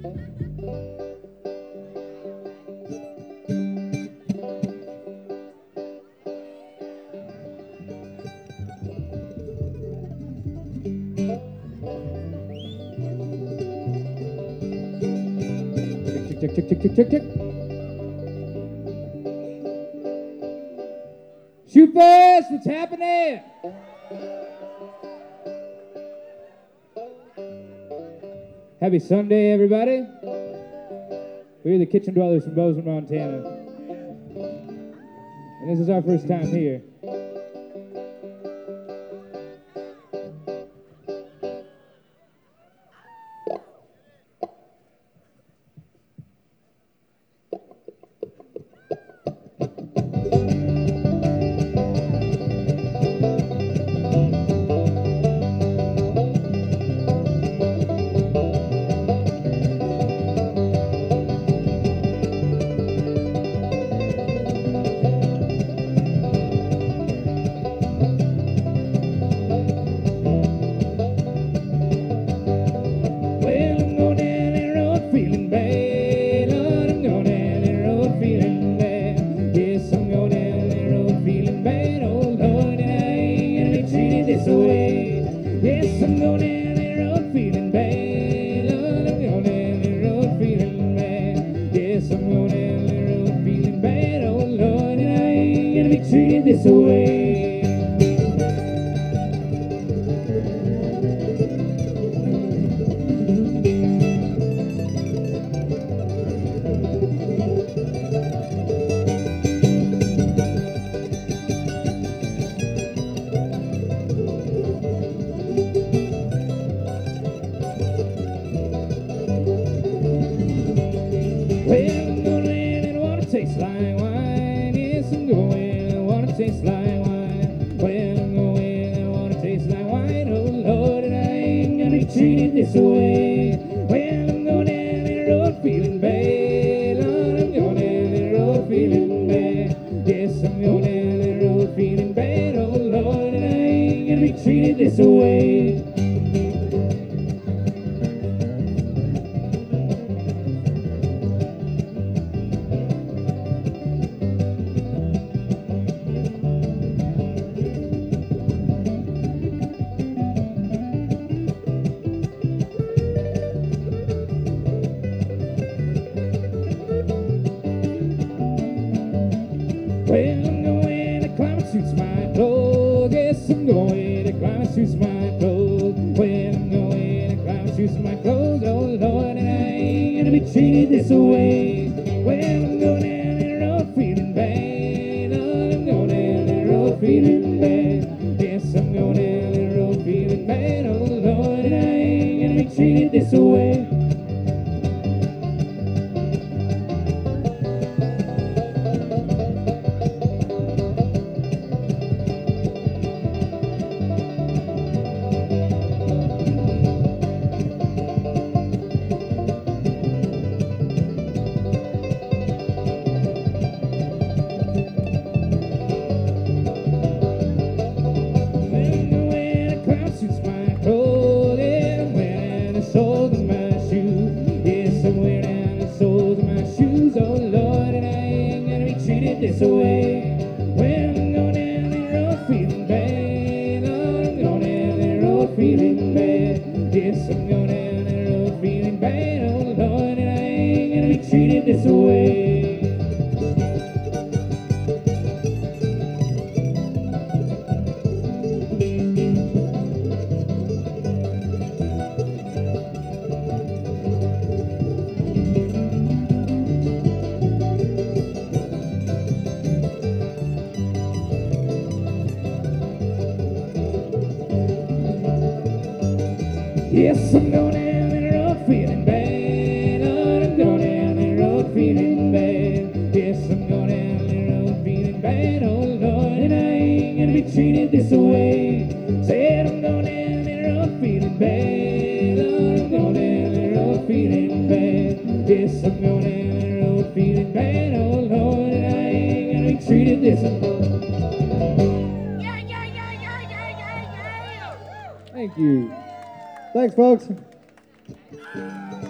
Check. Shoot Fest, what's happening? Happy Sunday, everybody. We're the Kitchen Dwellers from Bozeman, Montana. And this is our first time here. Yes, I'm going down the road feeling bad. Lord, I'm going down the road feeling bad. Yes, I'm going down the road feeling bad. Oh, Lord, and I ain't gonna be treated this way. Said I'm going down the road feeling bad. Lord, I'm going down the road feeling bad. Yes, I'm going down the road feeling bad. Oh, Lord, and I ain't gonna be treated this way. Thank you. Thanks, folks.